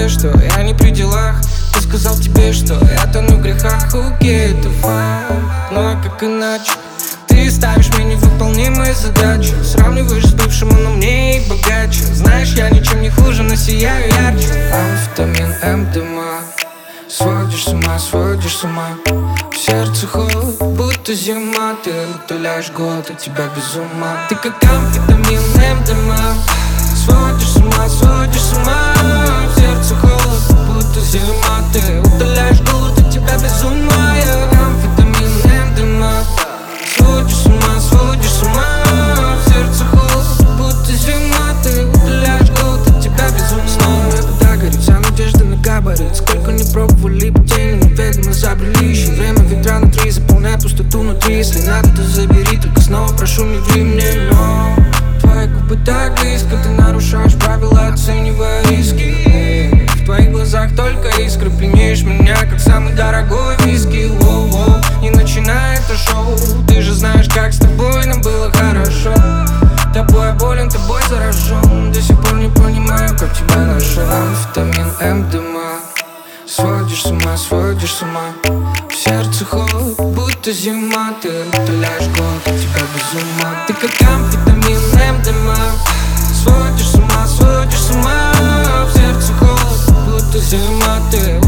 тебе, что я не при делах. Ты сказал тебе, что я тону в грехах. Окей, это факт, ну а как иначе? Ты ставишь мне невыполнимые задачи, сравниваешь с бывшим, он умнее и богаче. Знаешь, я ничем не хуже, но сияю ярче. Амфетамин, МДМА. Сводишь с ума. В сердце холод, будто зима. Ты утоляешь голод, от тебя без ума. Ты как амфетамин, МДМА. Сводишь с ума. В сердце холод, будто зима. Ты утоляешь голод, от тебя без ума. Я амфетамин, МДМА. Сводишь с ума. В сердце холод, будто зима. Ты утоляешь голод, от тебя без ума. Снова вода горит, вся надежда на габарит. Сколько не пробовали путей, неведомо забрели. Еще время ветра на 3, заполняй пустоту внутри. Если надо, то забери, только снова прошу, не ври мне, но твои губы так близко, ты нарушаешь правила, оценивая риски. В твоих глазах только искры, пьянеешь меня, как самый дорогой виски. Воу-воу, не начинай это шоу, ты же знаешь, как с тобой нам было хорошо. Тобой болен, тобой заражен, до сих пор не понимаю, как тебя нашел. Амфетамин, МДМА. Сводишь с ума. В сердце холод, будто зима. Ты утоляешь голод, от тебя без ума. Ты как амфетамин, МДМА. Сводишь с ума. В сердце холод, будто зима. Ты